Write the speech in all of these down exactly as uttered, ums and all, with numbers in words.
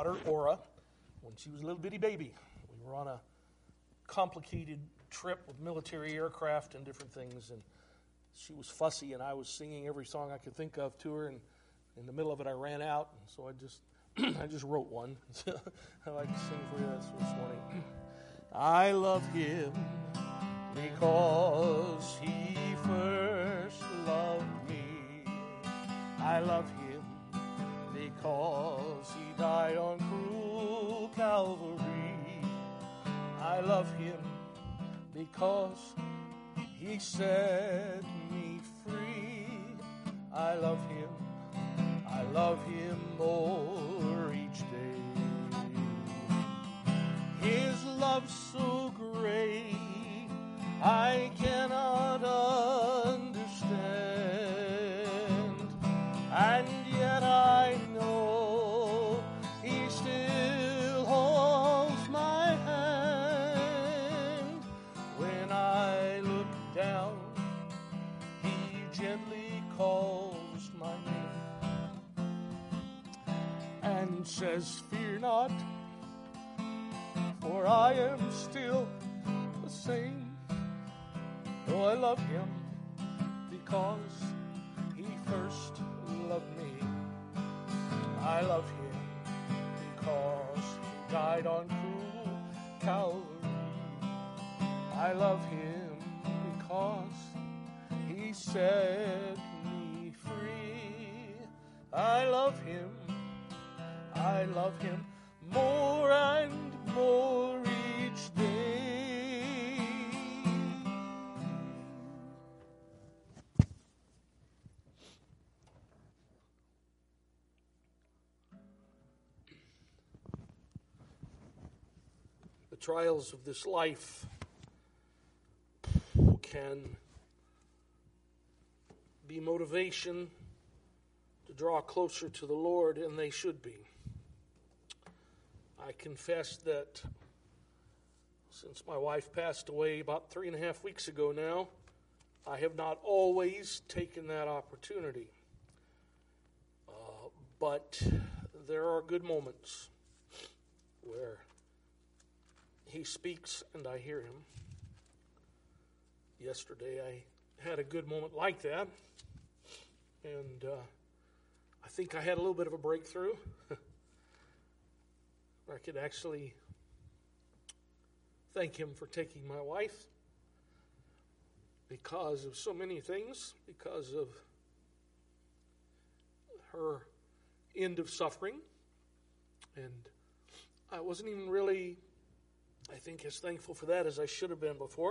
daughter, Aura, when she was a little bitty baby. We were on a complicated trip with military aircraft and different things, and she was fussy, and I was singing every song I could think of to her, and in the middle of it I ran out, and so I just I just wrote one. I like to sing for you this morning. I love him because he first loved me. I love him because he died on cruel Calvary. I love him because he set me free. I love him, I love him more each day. His love so great, I cannot understand, and yet I know he still holds my hand. When I look down, he gently calls my name and says, "Fear not, for I am still the same." Oh, I love him because he first loved me. I love him because he died on cruel Calvary. I love him because he set me free. I love him, I love him more and more each day. The trials of this life can be motivation to draw closer to the Lord, and they should be. I confess that since my wife passed away about three and a half weeks ago now, I have not always taken that opportunity. Uh, but there are good moments where he speaks and I hear him. Yesterday I had a good moment like that, and uh, I think I had a little bit of a breakthrough. I could actually thank him for taking my wife because of so many things, because of her end of suffering. And I wasn't even really, I think, as thankful for that as I should have been before.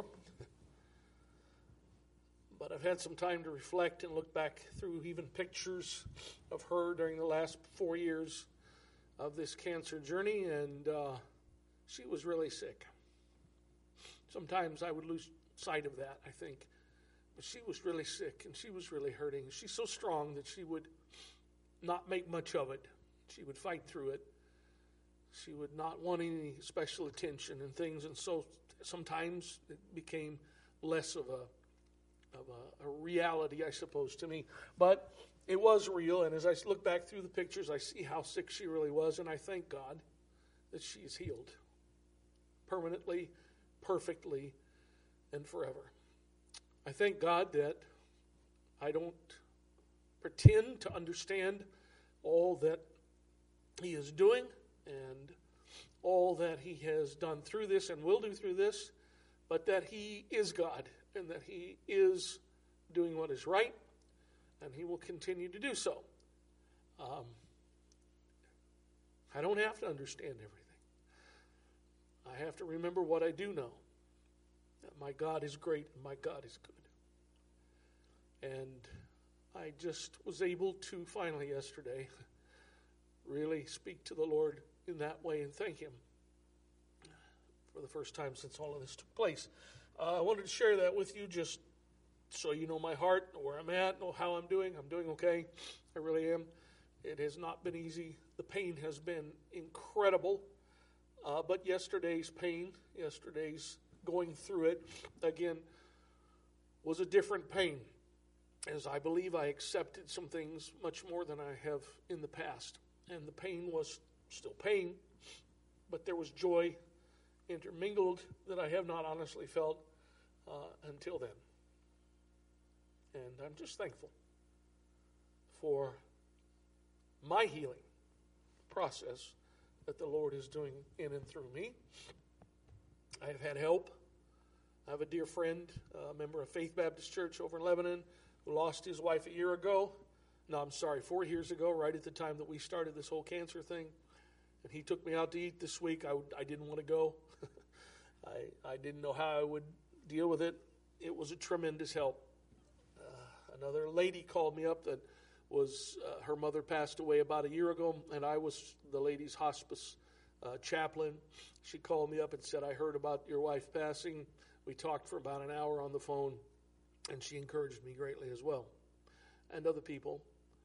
But I've had some time to reflect and look back through even pictures of her during the last four years of this cancer journey, and uh, she was really sick. Sometimes I would lose sight of that, I think. But she was really sick, and she was really hurting. She's so strong that she would not make much of it. She would fight through it. She would not want any special attention and things, and so sometimes it became less of a of a, a reality, I suppose, to me. But it was real, and as I look back through the pictures, I see how sick she really was, and I thank God that she is healed permanently, perfectly, and forever. I thank God that I don't pretend to understand all that he is doing and all that he has done through this and will do through this, but that he is God and that he is doing what is right, and he will continue to do so. Um, I don't have to understand everything. I have to remember what I do know, that my God is great and my God is good. And I just was able to finally yesterday really speak to the Lord in that way and thank him for the first time since all of this took place. Uh, I wanted to share that with you just so you know my heart, know where I'm at, know how I'm doing. I'm doing okay. I really am. It has not been easy. The pain has been incredible. Uh, but yesterday's pain, yesterday's going through it, again, was a different pain, as I believe I accepted some things much more than I have in the past. And the pain was still pain, but there was joy intermingled that I have not honestly felt uh, until then. And I'm just thankful for my healing process that the Lord is doing in and through me. I have had help. I have a dear friend, a member of Faith Baptist Church over in Lebanon, who lost his wife a year ago. No, I'm sorry, four years ago, right at the time that we started this whole cancer thing. And he took me out to eat this week. I, I didn't want to go. I, I didn't know how I would deal with it. It was a tremendous help. Uh, another lady called me up that was, uh, her mother passed away about a year ago, and I was the lady's hospice uh, chaplain. She called me up and said, I heard about your wife passing. We talked for about an hour on the phone, and she encouraged me greatly as well. And other people,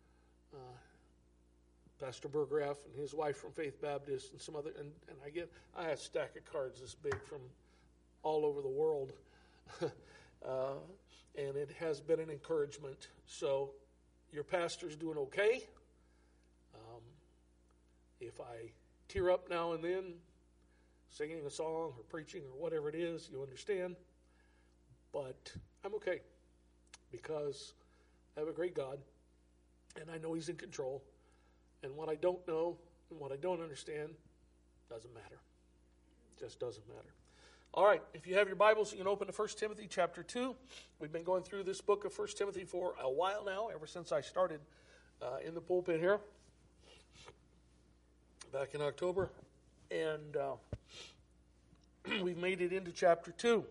uh, Pastor Burgraff and his wife from Faith Baptist and some other, and, and I get, I have a stack of cards this big from all over the world. uh, and it has been an encouragement. So your pastor's doing okay. Um, if I tear up now and then, singing a song or preaching or whatever it is, you understand. But I'm okay because I have a great God, and I know He's in control. And what I don't know and what I don't understand doesn't matter. It just doesn't matter. All right, if you have your Bibles, you can open to First Timothy chapter two. We've been going through this book of First Timothy for a while now, ever since I started uh, in the pulpit here back in October. And uh, we've made it into chapter two.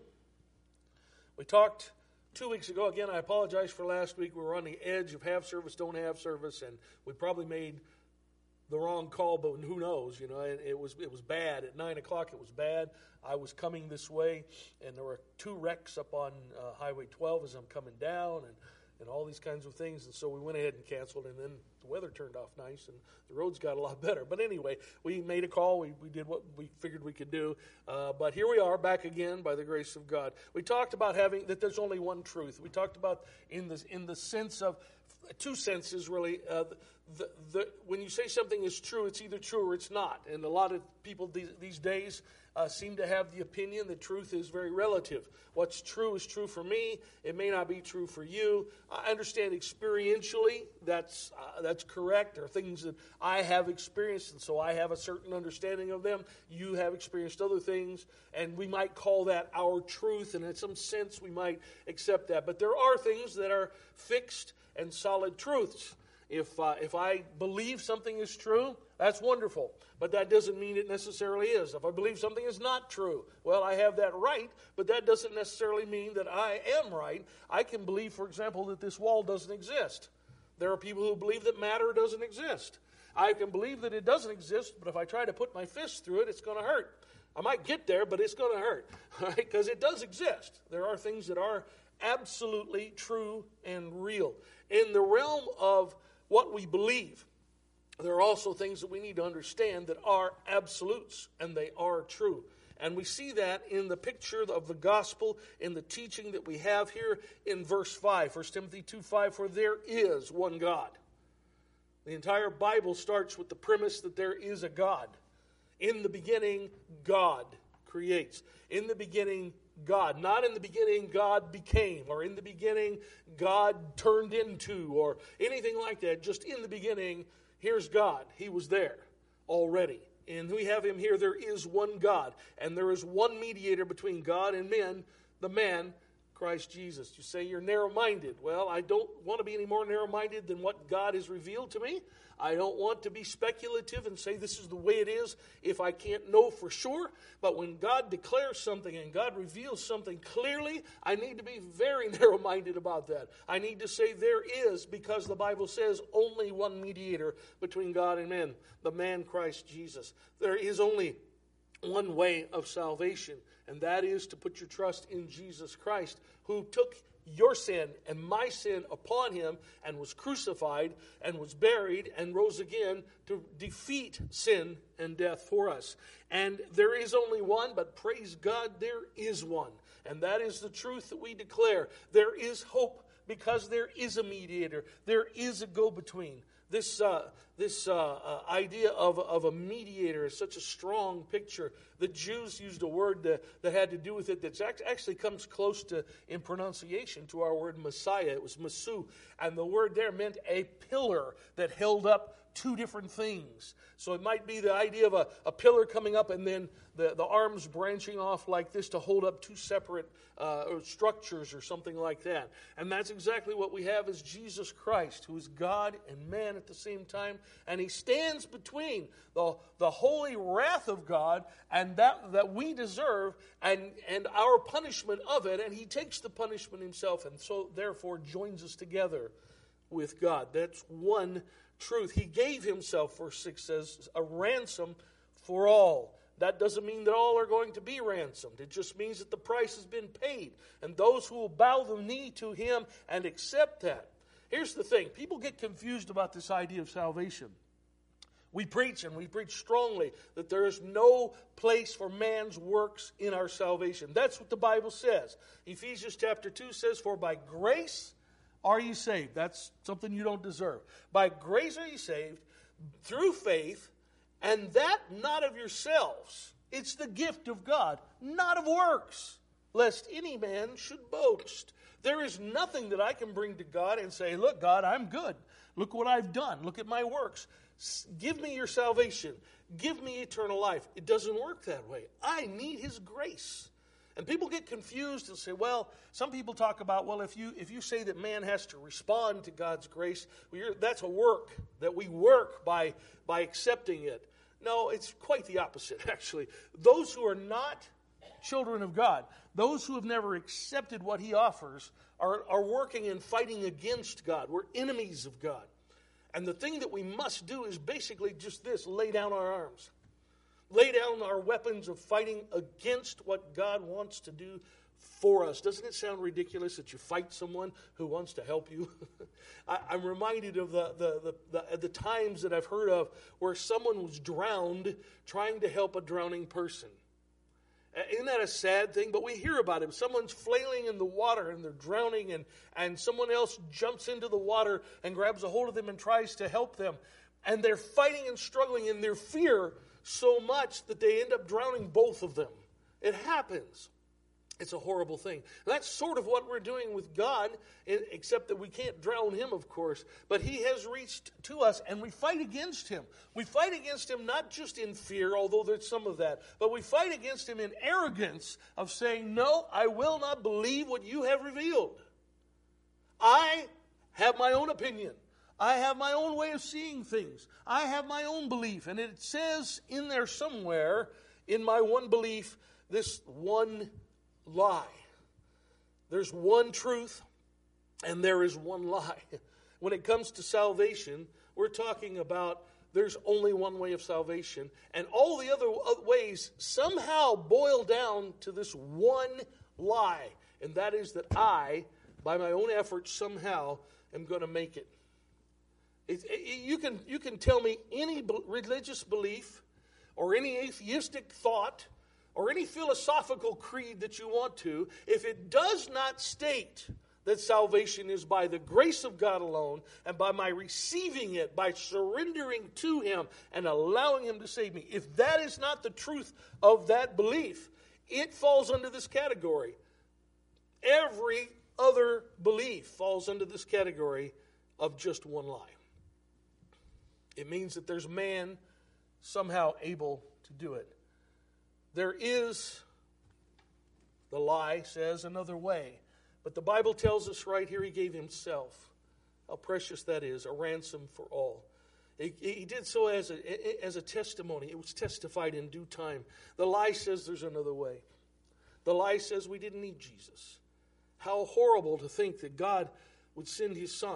We talked two weeks ago. Again, I apologize for last week. We were on the edge of have service, don't have service, and we probably made the wrong call, but who knows? You know, it, it was it was bad. At nine o'clock, it was bad. I was coming this way, and there were two wrecks up on uh, Highway twelve as I'm coming down, and, and all these kinds of things. And so we went ahead and canceled, and then the weather turned off nice, and the roads got a lot better. But anyway, we made a call. We, we did what we figured we could do. Uh, but here we are back again by the grace of God. We talked about having that there's only one truth. We talked about in the, in the sense of, two senses really. Uh, the, the, when you say something is true, it's either true or it's not. And a lot of people these, these days uh, seem to have the opinion that truth is very relative. What's true is true for me. It may not be true for you. I understand experientially that's uh, that's correct. There are things that I have experienced, and so I have a certain understanding of them. You have experienced other things, and we might call that our truth, and in some sense we might accept that. But there are things that are fixed and solid truths. If uh, if I believe something is true, that's wonderful. But that doesn't mean it necessarily is. If I believe something is not true, well, I have that right, but that doesn't necessarily mean that I am right. I can believe, for example, that this wall doesn't exist. There are people who believe that matter doesn't exist. I can believe that it doesn't exist, but if I try to put my fist through it, it's going to hurt. I might get there, but it's going to hurt, right? Because it does exist. There are things that are absolutely true and real. In the realm of what we believe, there are also things that we need to understand that are absolutes, and they are true. And we see that in the picture of the gospel, in the teaching that we have here in verse five, First Timothy two five, for there is one God. The entire Bible starts with the premise that there is a God. In the beginning, God creates. In the beginning, God. Not in the beginning, God became, or in the beginning, God turned into, or anything like that. Just in the beginning, here's God. He was there already. And we have Him here. There is one God. And there is one mediator between God and men, the man, Christ Jesus. You say you're narrow-minded. Well, I don't want to be any more narrow-minded than what God has revealed to me. I don't want to be speculative and say this is the way it is if I can't know for sure. But when God declares something and God reveals something clearly, I need to be very narrow-minded about that. I need to say there is, because the Bible says only one mediator between God and men, the man Christ Jesus. There is only one way of salvation, and that is to put your trust in Jesus Christ, who took your sin and my sin upon Him and was crucified and was buried and rose again to defeat sin and death for us. And there is only one, but praise God, there is one. And that is the truth that we declare. There is hope because there is a mediator. There is a go-between. This uh, this uh, uh, idea of, of a mediator is such a strong picture. The Jews used a word that, that had to do with it that actually comes close to in pronunciation to our word Messiah. It was Masu, and the word there meant a pillar that held up two different things. So it might be the idea of a, a pillar coming up and then the, the arms branching off like this to hold up two separate uh, structures or something like that. And that's exactly what we have as Jesus Christ, who is God and man at the same time. And he stands between the, the holy wrath of God and that, that we deserve and, and our punishment of it. And he takes the punishment himself and so therefore joins us together with God. That's one truth. He gave himself, verse six says, a ransom for all. That doesn't mean that all are going to be ransomed. It just means that the price has been paid. And those who will bow the knee to him and accept that. Here's the thing. People get confused about this idea of salvation. We preach, and we preach strongly, that there is no place for man's works in our salvation. That's what the Bible says. Ephesians chapter two says, for by grace are you saved? That's something you don't deserve. By grace are you saved through faith, and that not of yourselves. It's the gift of God, not of works, lest any man should boast. There is nothing that I can bring to God and say, look, God, I'm good. Look what I've done. Look at my works. Give me your salvation. Give me eternal life. It doesn't work that way. I need his grace. And people get confused and say, well, some people talk about, well, if you if you say that man has to respond to God's grace, well, you're, that's a work, that we work by, by accepting it. No, it's quite the opposite, actually. Those who are not children of God, those who have never accepted what he offers, are, are working and fighting against God. We're enemies of God. And the thing that we must do is basically just this, lay down our arms. Lay down our weapons of fighting against what God wants to do for us. Doesn't it sound ridiculous that you fight someone who wants to help you? I, I'm reminded of the, the, the, the, the times that I've heard of where someone was drowned trying to help a drowning person. Isn't that a sad thing? But we hear about it. Someone's flailing in the water and they're drowning, and, and someone else jumps into the water and grabs a hold of them and tries to help them. And they're fighting and struggling in their fear so much that they end up drowning both of them. It happens. It's a horrible thing. And that's sort of what we're doing with God, except that we can't drown him, of course. But he has reached to us, and we fight against him. We fight against him not just in fear, although there's some of that, but we fight against him in arrogance of saying, no, I will not believe what you have revealed. I have my own opinion. I have my own way of seeing things. I have my own belief. And it says in there somewhere, in my one belief, this one lie. There's one truth and there is one lie. When it comes to salvation, we're talking about there's only one way of salvation. And all the other ways somehow boil down to this one lie. And that is that I, by my own efforts, somehow am going to make it. It, it, you can you can tell me any b- religious belief or any atheistic thought or any philosophical creed that you want to, if it does not state that salvation is by the grace of God alone and by my receiving it, by surrendering to him and allowing him to save me, if that is not the truth of that belief, it falls under this category. Every other belief falls under this category of just one lie. It means that there's man somehow able to do it. There is, the lie says, another way. But the Bible tells us right here he gave himself. How precious that is, a ransom for all. He, he did so as a, as a testimony. It was testified in due time. The lie says there's another way. The lie says we didn't need Jesus. How horrible to think that God would send his son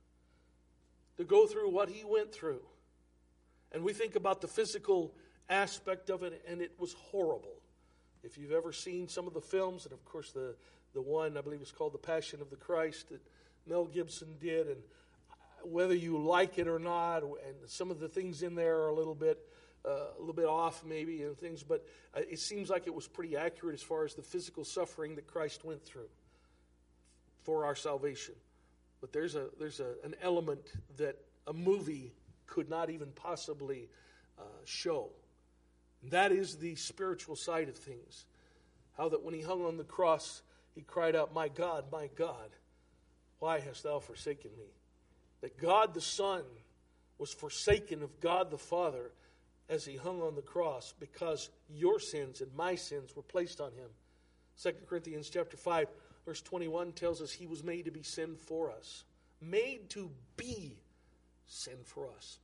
to go through what he went through. And we think about the physical aspect of it, and it was horrible. If you've ever seen some of the films, and of course the, the one, I believe it's called The Passion of the Christ, that Mel Gibson did, and whether you like it or not, and some of the things in there are a little bit uh, a little bit off maybe, and things, but it seems like it was pretty accurate as far as the physical suffering that Christ went through for our salvation. But there's a there's a, an element that a movie could not even possibly uh, show. And that is the spiritual side of things. How that when he hung on the cross, he cried out, "My God, my God, why hast thou forsaken me?" That God the Son was forsaken of God the Father as he hung on the cross because your sins and my sins were placed on him. Second Corinthians chapter five, verse twenty-one tells us he was made to be sin for us. Made to be sin for us.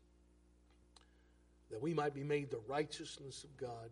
That we might be made the righteousness of God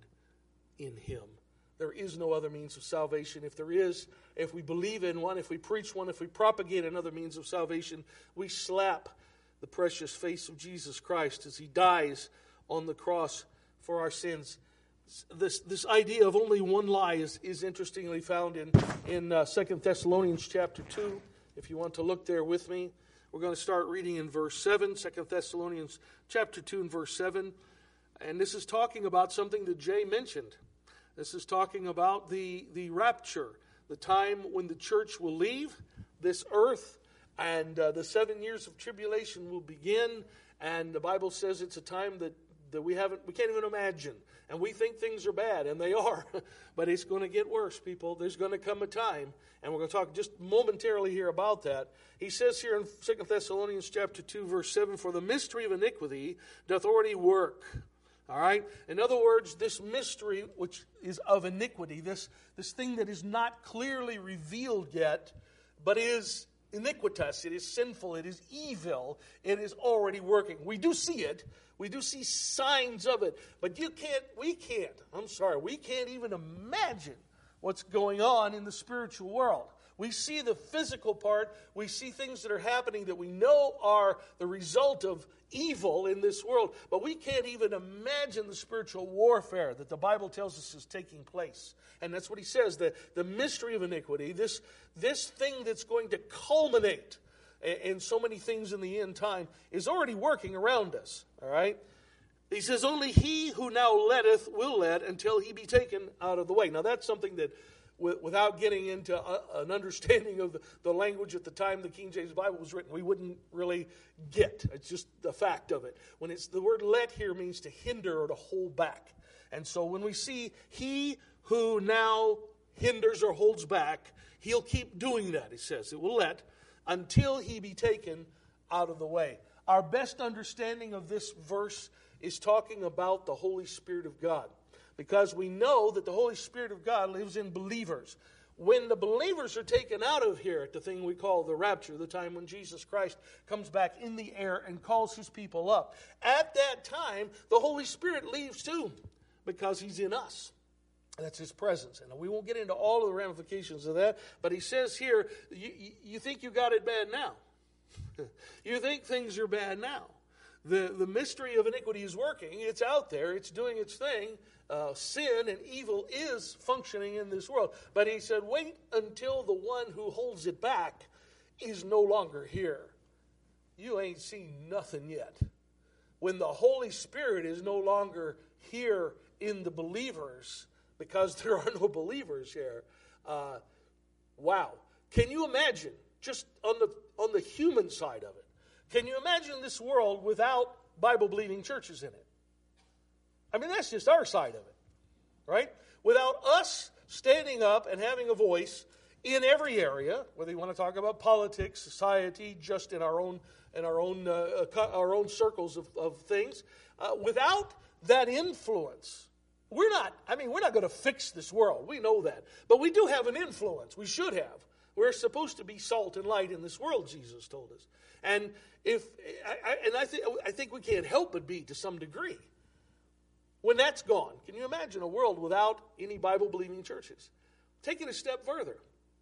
in him. There is no other means of salvation. If there is, if we believe in one, if we preach one, if we propagate another means of salvation, we slap the precious face of Jesus Christ as he dies on the cross for our sins. This this idea of only one lie is, is interestingly found in, in uh, Second Thessalonians chapter two. If you want to look there with me, we're going to start reading in verse seven, Second Thessalonians chapter two and verse seven. And this is talking about something that Jay mentioned. This is talking about the, the rapture, the time when the church will leave this earth and uh, the seven years of tribulation will begin. And the Bible says it's a time that, that we haven't, we can't even imagine. And we think things are bad, and they are. But it's going to get worse, people. There's going to come a time, and we're going to talk just momentarily here about that. He says here in Second Thessalonians chapter two, verse seven, "For the mystery of iniquity doth already work." All right? In other words, this mystery, which is of iniquity, this, this thing that is not clearly revealed yet, but is iniquitous, it is sinful, it is evil, it is already working. We do see it. We do see signs of it. But you can't, we can't, I'm sorry, we can't even imagine what's going on in the spiritual world. We see the physical part. We see things that are happening that we know are the result of evil in this world. But we can't even imagine the spiritual warfare that the Bible tells us is taking place. And that's what he says, the, the mystery of iniquity, this, this thing that's going to culminate in, in so many things in the end time is already working around us. All right? He says, "Only he who now letteth will let until he be taken out of the way." Now that's something that, without getting into a, an understanding of the, the language at the time the King James Bible was written, we wouldn't really get. It's just the fact of it. When it's the word "let" here means to hinder or to hold back. And so when we see he who now hinders or holds back, he'll keep doing that, it says. It will let until he be taken out of the way. Our best understanding of this verse is talking about the Holy Spirit of God. Because we know that the Holy Spirit of God lives in believers. When the believers are taken out of here at the thing we call the rapture, the time when Jesus Christ comes back in the air and calls his people up, at that time, the Holy Spirit leaves too, because he's in us. That's his presence. And we won't get into all of the ramifications of that, but he says here, you, you think you got it bad now. You think things are bad now. The, the mystery of iniquity is working. It's out there. It's doing its thing. Uh, sin and evil is functioning in this world. But he said, wait until the one who holds it back is no longer here. You ain't seen nothing yet. When the Holy Spirit is no longer here in the believers, because there are no believers here, uh, wow. Can you imagine, just on the on the human side of it, can you imagine this world without Bible-believing churches in it? I mean, that's just our side of it, right? Without us standing up and having a voice in every area, whether you want to talk about politics, society, just in our own in our own uh, our own circles of, of things, uh, without that influence, we're not. I mean, we're not going to fix this world. We know that, but we do have an influence. We should have. We're supposed to be salt and light in this world, Jesus told us. And if I, I, and I think I think we can't help but be to some degree. When that's gone, can you imagine a world without any Bible-believing churches? Take it a step further.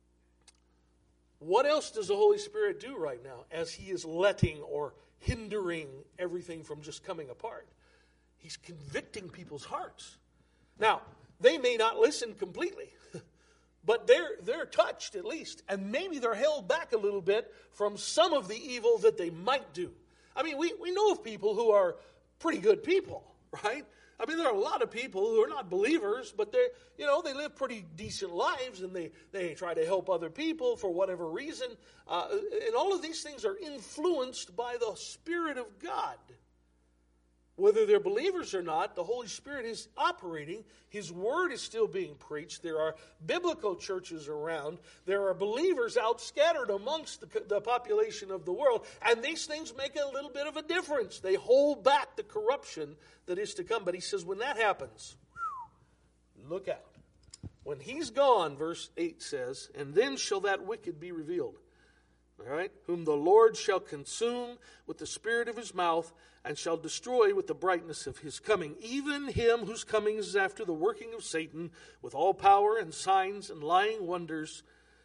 What else does the Holy Spirit do right now as he is letting or hindering everything from just coming apart? He's convicting people's hearts. Now, they may not listen completely, but they're they're touched at least. And maybe they're held back a little bit from some of the evil that they might do. I mean, we, we know of people who are pretty good people, right? I mean, there are a lot of people who are not believers, but they, you know, they live pretty decent lives, and they, they try to help other people for whatever reason. Uh, and all of these things are influenced by the Spirit of God. Whether they're believers or not, the Holy Spirit is operating. His Word is still being preached. There are biblical churches around. There are believers out scattered amongst the, the population of the world. And these things make a little bit of a difference. They hold back the corruption that is to come. But he says when that happens, look out. When he's gone, verse eight says, and then shall that wicked be revealed. All right, whom the Lord shall consume with the spirit of his mouth, and shall destroy with the brightness of his coming, even him whose coming is after the working of Satan, with all power and signs and lying wonders,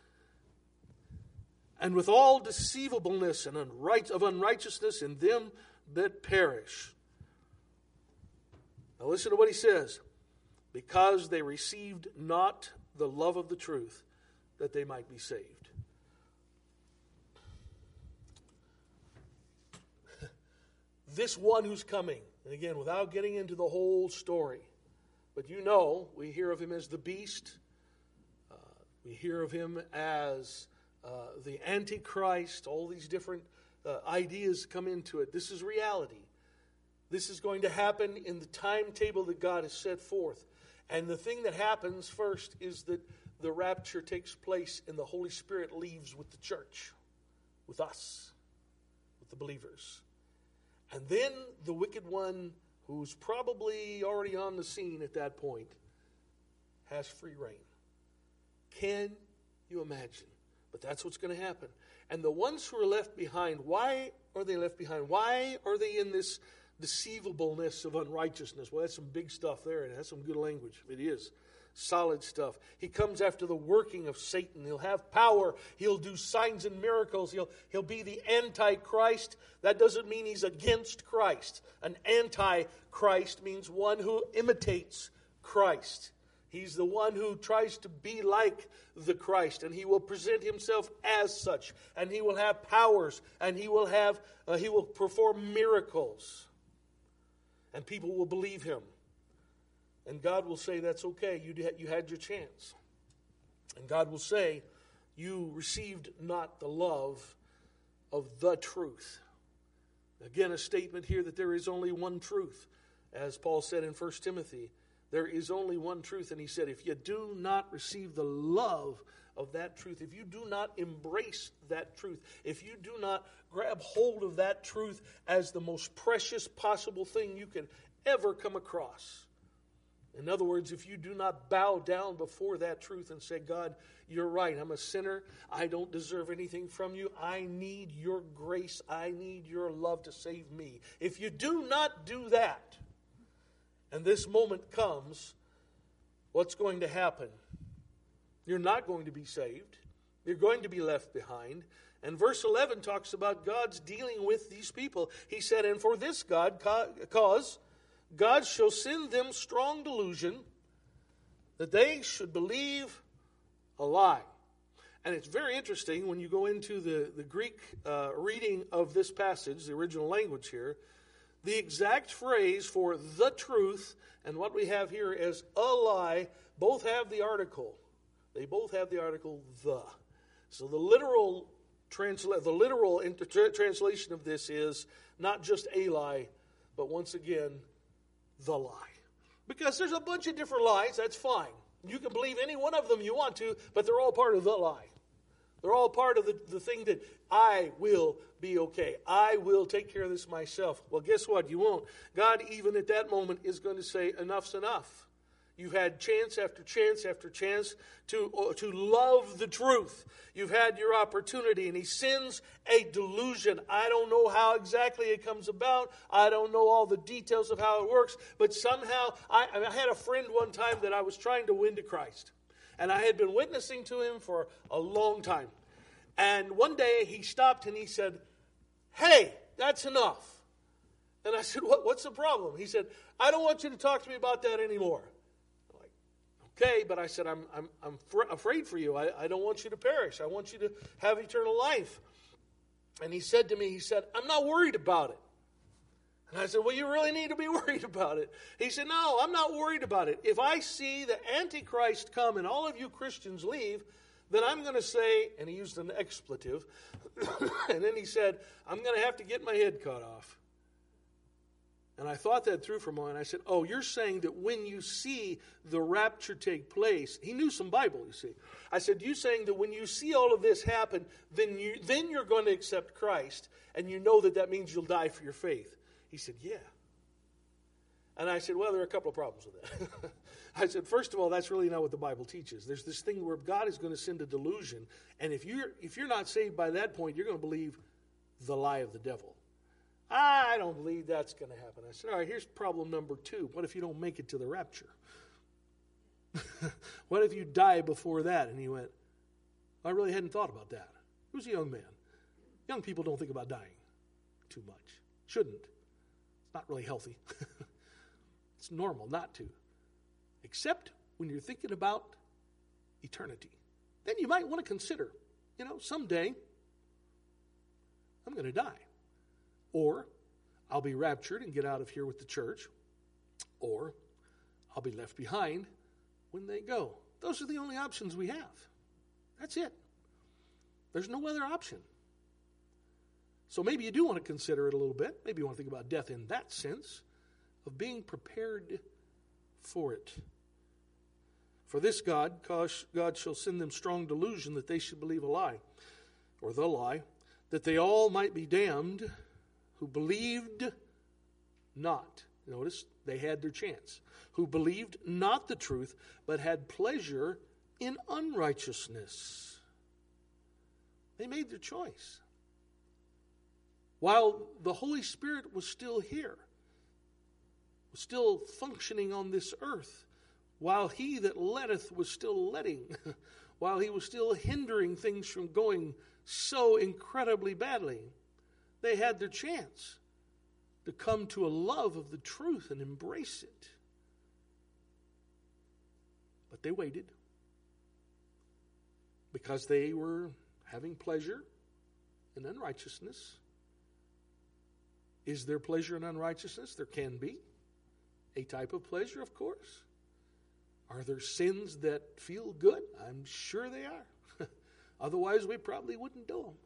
and with all deceivableness and unright of unrighteousness in them that perish. Now listen to what he says. Because they received not the love of the truth, that they might be saved. This one who's coming, and again, without getting into the whole story, but you know, we hear of him as the beast. Uh, we hear of him as uh, the Antichrist. All these different uh, ideas come into it. This is reality. This is going to happen in the timetable that God has set forth. And the thing that happens first is that the rapture takes place and the Holy Spirit leaves with the church, with us, with the believers. And then the wicked one, who's probably already on the scene at that point, has free reign. Can you imagine? But that's what's going to happen. And the ones who are left behind, why are they left behind? Why are they in this deceivableness of unrighteousness? Well, that's some big stuff there, and that's some good language. It is. Solid stuff. He comes after the working of Satan. He'll have power. He'll do signs and miracles. He'll, he'll be the Antichrist. That doesn't mean he's against Christ. An Antichrist means one who imitates Christ. He's the one who tries to be like the Christ, and he will present himself as such, and he will have powers, and he will have uh, he will perform miracles, and people will believe him. And God will say, that's okay, you you had your chance. And God will say, you received not the love of the truth. Again, a statement here that there is only one truth. As Paul said in First Timothy, there is only one truth. And he said, if you do not receive the love of that truth, if you do not embrace that truth, if you do not grab hold of that truth as the most precious possible thing you could ever come across, in other words, if you do not bow down before that truth and say, God, you're right, I'm a sinner, I don't deserve anything from you, I need your grace, I need your love to save me. If you do not do that, and this moment comes, what's going to happen? You're not going to be saved. You're going to be left behind. And verse eleven talks about God's dealing with these people. He said, and for this God cause, God shall send them strong delusion that they should believe a lie. And it's very interesting when you go into the, the Greek uh, reading of this passage, the original language here, the exact phrase for the truth and what we have here as a lie both have the article. They both have the article the. So the literal, transla- the literal inter- translation of this is not just a lie, but once again, the lie. Because there's a bunch of different lies, that's fine. You can believe any one of them you want to, but they're all part of the lie. They're all part of the, the thing that I will be okay. I will take care of this myself. Well, guess what? You won't. God, even at that moment, is going to say, enough's enough. You've had chance after chance after chance to, uh, to love the truth. You've had your opportunity, and he sends a delusion. I don't know how exactly it comes about. I don't know all the details of how it works, but somehow, I, I had a friend one time that I was trying to win to Christ, and I had been witnessing to him for a long time. And one day, he stopped and he said, hey, that's enough. And I said, what, what's the problem? He said, I don't want you to talk to me about that anymore. Okay, but I said, I'm I'm I'm fr- afraid for you. I, I don't want you to perish. I want you to have eternal life. And he said to me, he said, I'm not worried about it. And I said, well, you really need to be worried about it. He said, no, I'm not worried about it. If I see the Antichrist come and all of you Christians leave, then I'm going to say, and he used an expletive, and then he said, I'm going to have to get my head cut off. And I thought that through for a moment. I said, oh, you're saying that when you see the rapture take place, he knew some Bible, you see. I said, you saying that when you see all of this happen, then, you, then you're going to accept Christ, and you know that that means you'll die for your faith. He said, yeah. And I said, well, there are a couple of problems with that. I said, first of all, that's really not what the Bible teaches. There's this thing where God is going to send a delusion, and if you're, if you're not saved by that point, you're going to believe the lie of the devil. I don't believe that's going to happen. I said, all right, here's problem number two. What if you don't make it to the rapture? What if you die before that? And he went, I really hadn't thought about that. He was a young man. Young people don't think about dying too much. Shouldn't. It's not really healthy. It's normal not to. Except when you're thinking about eternity. Then you might want to consider, you know, someday I'm going to die. Or I'll be raptured and get out of here with the church. Or I'll be left behind when they go. Those are the only options we have. That's it. There's no other option. So maybe you do want to consider it a little bit. Maybe you want to think about death in that sense of being prepared for it. For this God, God shall send them strong delusion that they should believe a lie, or the lie, that they all might be damned who believed not. Notice, they had their chance. Who believed not the truth, but had pleasure in unrighteousness. They made their choice. While the Holy Spirit was still here, was still functioning on this earth, while he that letteth was still letting, while he was still hindering things from going so incredibly badly, they had their chance to come to a love of the truth and embrace it. But they waited because they were having pleasure in unrighteousness. Is there pleasure in unrighteousness? There can be. A type of pleasure, of course. Are there sins that feel good? I'm sure they are. Otherwise, we probably wouldn't do them.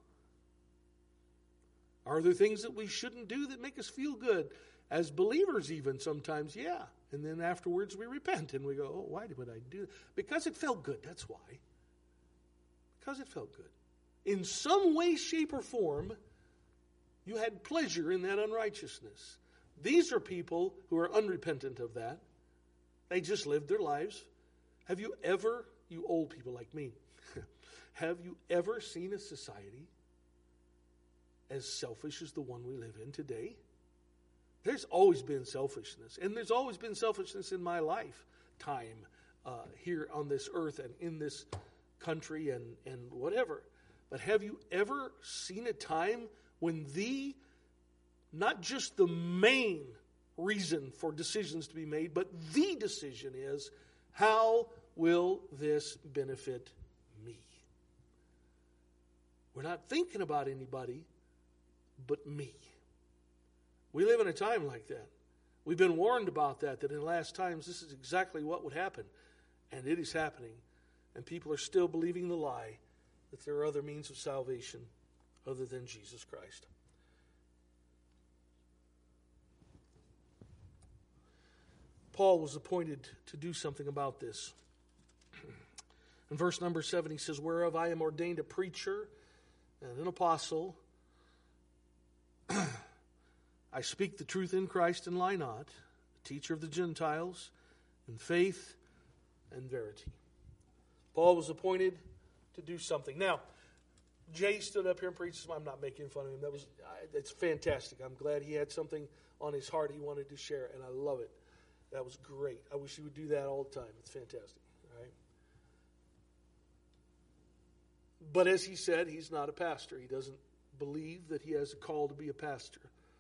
Are there things that we shouldn't do that make us feel good? As believers even sometimes, yeah. And then afterwards we repent and we go, oh, why would I do that? Because it felt good, that's why. Because it felt good. In some way, shape, or form, you had pleasure in that unrighteousness. These are people who are unrepentant of that. They just lived their lives. Have you ever, you old people like me, have you ever seen a society as selfish as the one we live in today? There's always been selfishness, and there's always been selfishness in my lifetime uh, here on this earth and in this country and, and whatever. But have you ever seen a time when the, not just the main reason for decisions to be made, but the decision is, how will this benefit me? We're not thinking about anybody but me. We live in a time like that. We've been warned about that, that in last times this is exactly what would happen. And it is happening. And people are still believing the lie that there are other means of salvation other than Jesus Christ. Paul was appointed to do something about this. In verse number seven, he says, whereof I am ordained a preacher and an apostle. I speak the truth in Christ and lie not, a teacher of the Gentiles in faith and verity. Paul was appointed to do something. Now, Jay stood up here and preached. I'm not making fun of him. That was, it's fantastic. I'm glad he had something on his heart he wanted to share, and I love it. That was great. I wish he would do that all the time. It's fantastic, right? But as he said, he's not a pastor. He doesn't believe that he has a call to be a pastor.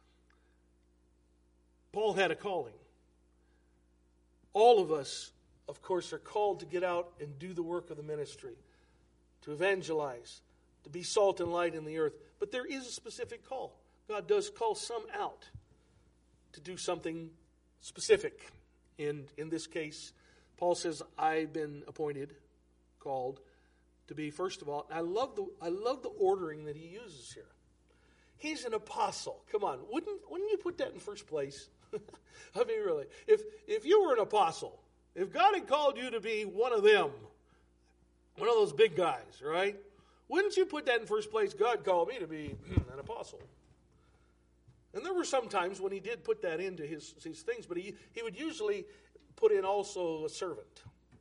Paul had a calling. All of us, of course, are called to get out and do the work of the ministry, to evangelize, to be salt and light in the earth. But there is a specific call. God does call some out. to do something specific. In, in this case, Paul says, I've been appointed, called, to be, first of all, I love the I love the ordering that he uses here. He's an apostle. Come on, wouldn't wouldn't you put that in first place? I mean, really, if if you were an apostle, if God had called you to be one of them, one of those big guys, right? Wouldn't you put that in first place? God called me to be an apostle. And there were some times when he did put that into his, his things, but he, he would usually put in also a servant.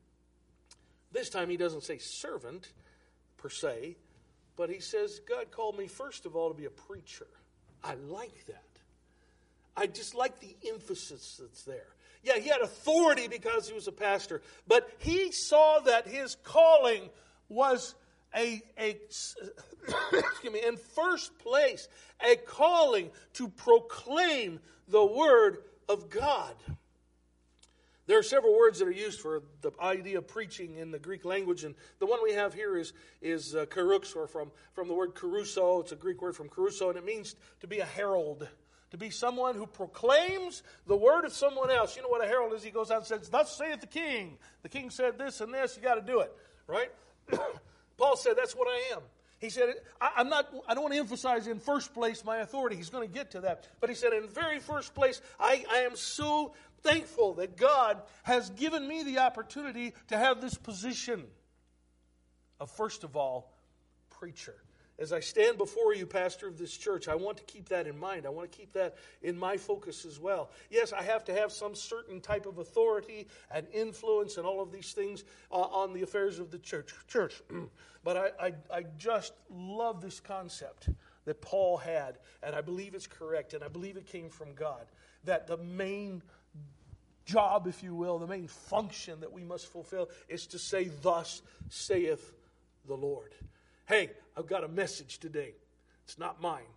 This time he doesn't say servant per se, but he says, God called me first of all to be a preacher. I like that. I just like the emphasis that's there. Yeah, he had authority because he was a pastor, but he saw that his calling was a, a excuse me, in first place, a calling to proclaim the word of God. There are several words that are used for the idea of preaching in the Greek language, and the one we have here is is uh, kerux, or from, from the word kerusso. It's a Greek word from kerusso, and it means to be a herald, to be someone who proclaims the word of someone else. You know what a herald is? He goes out and says, "Thus saith the king. The king said this and this. You got to do it," right? Paul said, "That's what I am." He said, I, I'm not, I don't want to emphasize in first place my authority. He's going to get to that. But he said, in very first place, I, I am so thankful that God has given me the opportunity to have this position of, first of all, preacher. As I stand before you, pastor of this church, I want to keep that in mind. I want to keep that in my focus as well. Yes, I have to have some certain type of authority and influence and all of these things uh, on the affairs of the church. Church, but I, I, I just love this concept that Paul had, and I believe it's correct, and I believe it came from God, that the main job, if you will, the main function that we must fulfill is to say, "Thus saith the Lord." Hey, I've got a message today. It's not mine.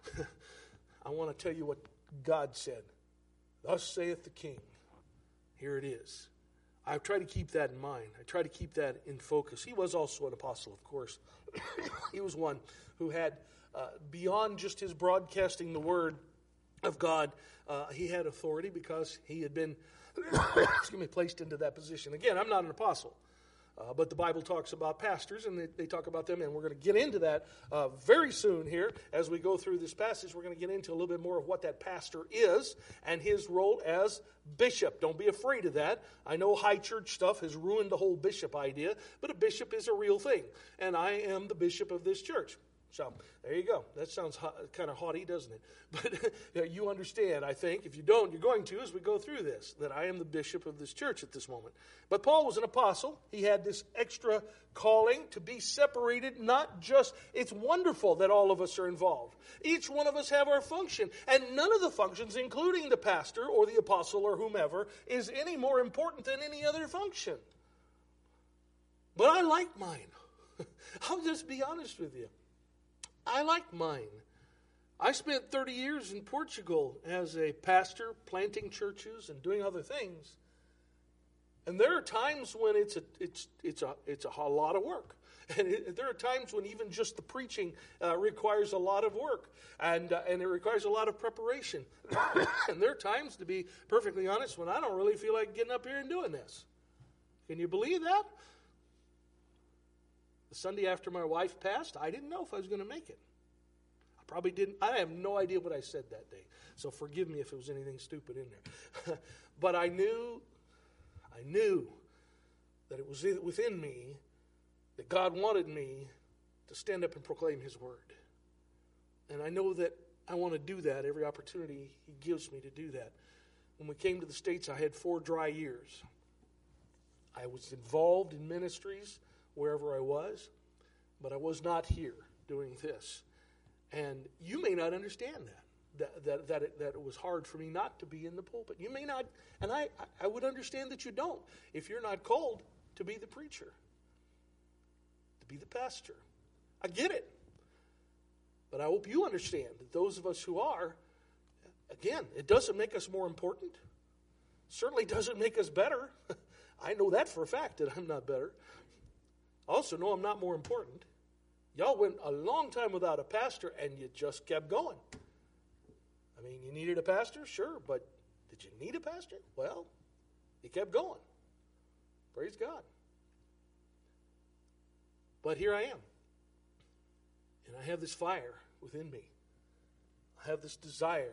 I want to tell you what God said. "Thus saith the King." Here it is. I try to keep that in mind. I try to keep that in focus. He was also an apostle, of course. He was one who had, uh, beyond just his broadcasting the word of God, uh, he had authority because he had been excuse me, placed into that position. Again, I'm not an apostle. Uh, but the Bible talks about pastors, and they, they talk about them, and we're going to get into that uh, very soon here. As we go through this passage, we're going to get into a little bit more of what that pastor is and his role as bishop. Don't be afraid of that. I know high church stuff has ruined the whole bishop idea, but a bishop is a real thing, and I am the bishop of this church. So, there you go. That sounds ha- kind of haughty, doesn't it? But you know, you understand, I think. If you don't, you're going to as we go through this, that I am the bishop of this church at this moment. But Paul was an apostle. He had this extra calling to be separated, not just, it's wonderful that all of us are involved. Each one of us have our function. And none of the functions, including the pastor or the apostle or whomever, is any more important than any other function. But I like mine. I'll just be honest with you. I like mine. I spent thirty years in Portugal as a pastor, planting churches and doing other things. And there are times when it's a it's it's a it's a lot of work, and it, there are times when even just the preaching uh, requires a lot of work, and uh, and it requires a lot of preparation. And there are times, to be perfectly honest, when I don't really feel like getting up here and doing this. Can you believe that? The Sunday after my wife passed, I didn't know if I was going to make it. I probably didn't. I have no idea what I said that day. So forgive me if it was anything stupid in there. But I knew, I knew that it was within me that God wanted me to stand up and proclaim His word. And I know that I want to do that every opportunity He gives me to do that. When we came to the States, I had four dry years. I was involved in ministries wherever I was, but I was not here doing this. And you may not understand that, that that that it, that it was hard for me not to be in the pulpit. You may not, and I, I would understand that you don't, if you're not called to be the preacher, to be the pastor. I get it. But I hope you understand that those of us who are, again, it doesn't make us more important. Certainly doesn't make us better. I know that for a fact, that I'm not better. I also know I'm not more important. Y'all went a long time without a pastor, and you just kept going. I mean, you needed a pastor? Sure, but did Did you need a pastor? Well, he kept going. Praise God. But here I am. And I have this fire within me. I have this desire.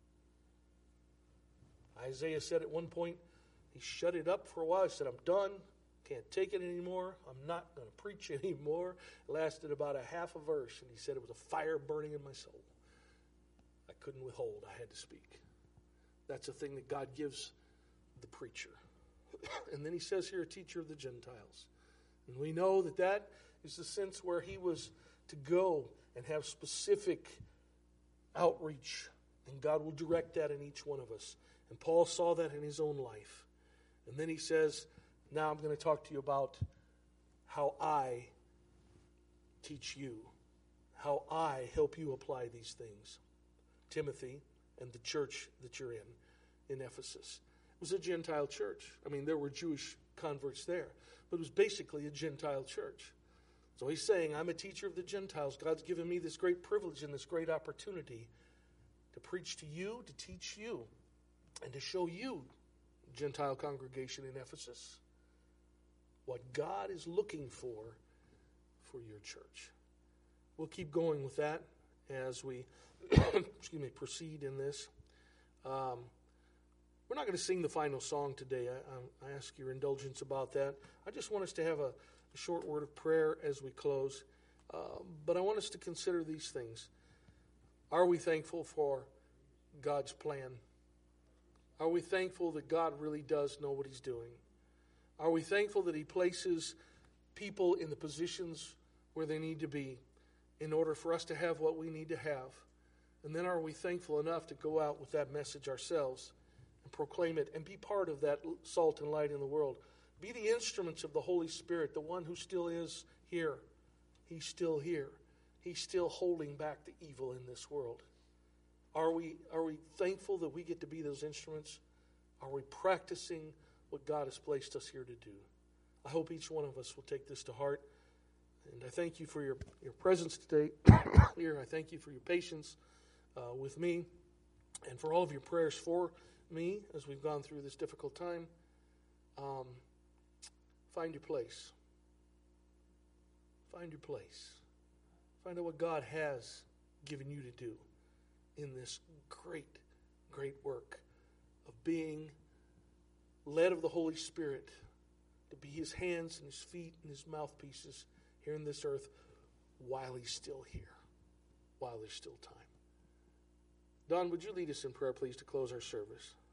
Isaiah said at one point, he shut it up for a while. He said, I'm done. Can't take it anymore. I'm not going to preach anymore. It lasted about a half a verse. And he said it was a fire burning in my soul. I couldn't withhold. I had to speak. That's a thing that God gives the preacher. And then he says here, a teacher of the Gentiles. And we know that that is the sense where he was to go and have specific outreach. And God will direct that in each one of us. And Paul saw that in his own life. And then he says, now I'm going to talk to you about how I teach you, how I help you apply these things. Timothy and the church that you're in, in Ephesus. It was a Gentile church. I mean, there were Jewish converts there, but it was basically a Gentile church. So he's saying, I'm a teacher of the Gentiles. God's given me this great privilege and this great opportunity to preach to you, to teach you, and to show you, Gentile congregation in Ephesus, what God is looking for for your church. We'll keep going with that as we excuse me, proceed in this. Um, we're not going to sing the final song today. I, I ask your indulgence about that. I just want us to have a, a short word of prayer as we close. Uh, but I want us to consider these things. Are we thankful for God's plan? Are we thankful that God really does know what he's doing? Are we thankful that he places people in the positions where they need to be in order for us to have what we need to have? And then are we thankful enough to go out with that message ourselves and proclaim it and be part of that salt and light in the world? Be the instruments of the Holy Spirit, the one who still is here. He's still here. He's still holding back the evil in this world. Are we, are we thankful that we get to be those instruments? Are we practicing what God has placed us here to do? I hope each one of us will take this to heart. And I thank you for your, your presence today here. I thank you for your patience uh, with me and for all of your prayers for me as we've gone through this difficult time. Um, find your place. Find your place. Find out what God has given you to do in this great, great work of being led of the Holy Spirit to be his hands and his feet and his mouthpieces here in this earth while he's still here, while there's still time. Don, would you lead us in prayer, please, to close our service?